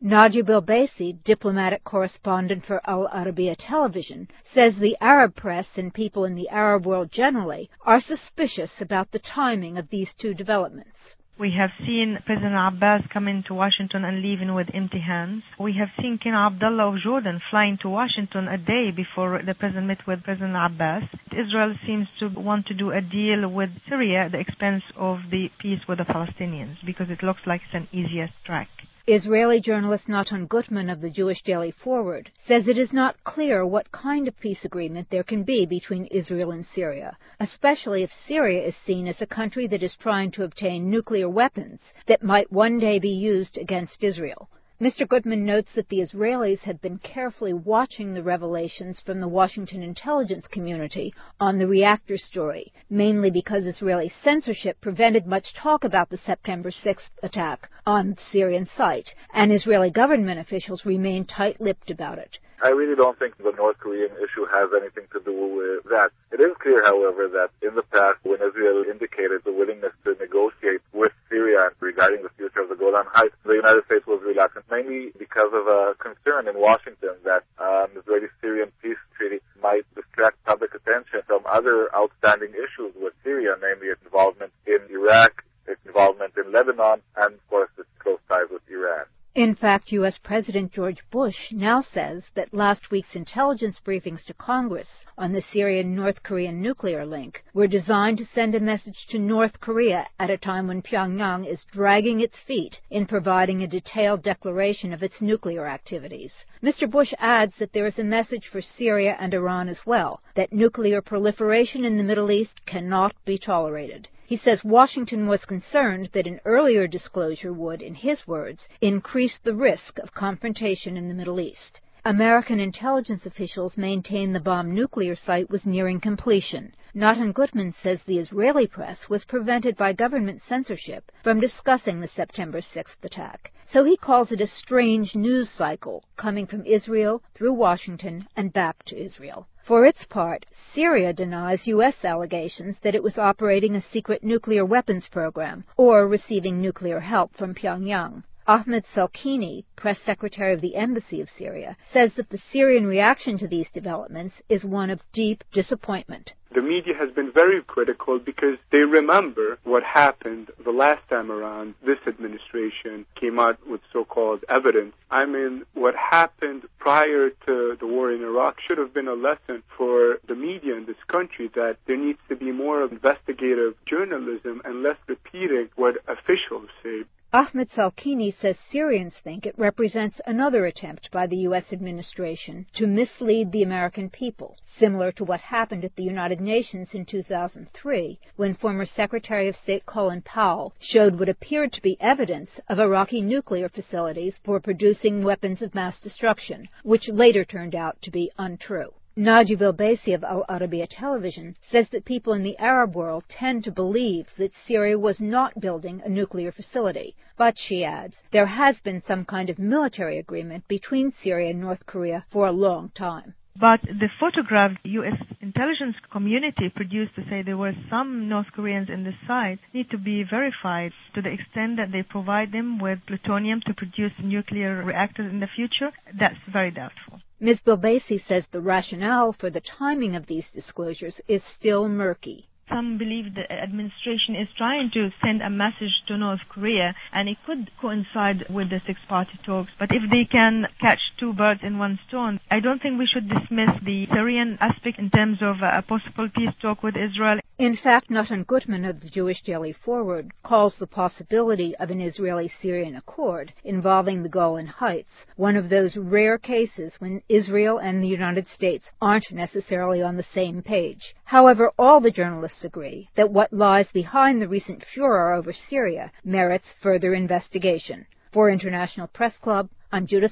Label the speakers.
Speaker 1: Najib El-Baisi, diplomatic correspondent for Al Arabiya Television, says the Arab press and people in the Arab world generally are suspicious about the timing of these two developments.
Speaker 2: We have seen President Abbas come into Washington and leaving with empty hands. We have seen King Abdullah of Jordan flying to Washington a day before the president met with President Abbas. Israel seems to want to do a deal with Syria at the expense of the peace with the Palestinians because it looks like it's an easiest track.
Speaker 1: Israeli journalist Natan Gutman of the Jewish Daily Forward says it is not clear what kind of peace agreement there can be between Israel and Syria, especially if Syria is seen as a country that is trying to obtain nuclear weapons that might one day be used against Israel. Mr. Gutman notes that the Israelis have been carefully watching the revelations from the Washington intelligence community on the reactor story, mainly because Israeli censorship prevented much talk about the September 6th attack on the Syrian site, and Israeli government officials remain tight-lipped about it.
Speaker 3: I really don't think the North Korean issue has anything to do with that. It is clear, however, that in the past, when Israel indicated the willingness to negotiate with Syria regarding the future of the Golan Heights, the United States was reluctant, mainly because of a concern in Washington that an Israeli-Syrian peace treaty might distract public attention from other outstanding issues with Syria, namely its involvement in Iraq, its involvement in Lebanon, and, of course, its close ties with Iran.
Speaker 1: In fact, U.S. President George Bush now says that last week's intelligence briefings to Congress on the Syrian-North Korean nuclear link were designed to send a message to North Korea at a time when Pyongyang is dragging its feet in providing a detailed declaration of its nuclear activities. Mr. Bush adds that there is a message for Syria and Iran as well, that nuclear proliferation in the Middle East cannot be tolerated. He says Washington was concerned that an earlier disclosure would, in his words, increase the risk of confrontation in the Middle East. American intelligence officials maintain the bomb nuclear site was nearing completion. Natan Gutman says the Israeli press was prevented by government censorship from discussing the September 6th attack. So he calls it a strange news cycle coming from Israel through Washington and back to Israel. For its part, Syria denies U.S. allegations that it was operating a secret nuclear weapons program or receiving nuclear help from Pyongyang. Ahmed Salkini, press secretary of the Embassy of Syria, says that the Syrian reaction to these developments is one of deep disappointment.
Speaker 4: The media has been very critical because they remember what happened the last time around this administration came out with so-called evidence. I mean, what happened prior to the war in Iraq should have been a lesson for the media in this country that there needs to be more investigative journalism and less repeating what officials say.
Speaker 1: Ahmed Salkini says Syrians think it represents another attempt by the U.S. administration to mislead the American people, similar to what happened at the United Nations in 2003, when former Secretary of State Colin Powell showed what appeared to be evidence of Iraqi nuclear facilities for producing weapons of mass destruction, which later turned out to be untrue. Najib El-Baisi of Al Arabiya Television says that people in the Arab world tend to believe that Syria was not building a nuclear facility. But, she adds, there has been some kind of military agreement between Syria and North Korea for a long time.
Speaker 2: But the photograph U.S. intelligence community produced to say there were some North Koreans in the site need to be verified to the extent that they provide them with plutonium to produce nuclear reactors in the future. That's very doubtful.
Speaker 1: Ms. El-Baisi says the rationale for the timing of these disclosures is still murky.
Speaker 2: Some believe the administration is trying to send a message to North Korea, and it could coincide with the six-party talks. But if they can catch two birds in one stone, I don't think we should dismiss the Syrian aspect in terms of a possible peace talk with Israel.
Speaker 1: In fact, Natan Gutman of the Jewish Daily Forward calls the possibility of an Israeli-Syrian accord involving the Golan Heights one of those rare cases when Israel and the United States aren't necessarily on the same page. However, all the journalists agree that what lies behind the recent furor over Syria merits further investigation. For International Press Club, I'm Judith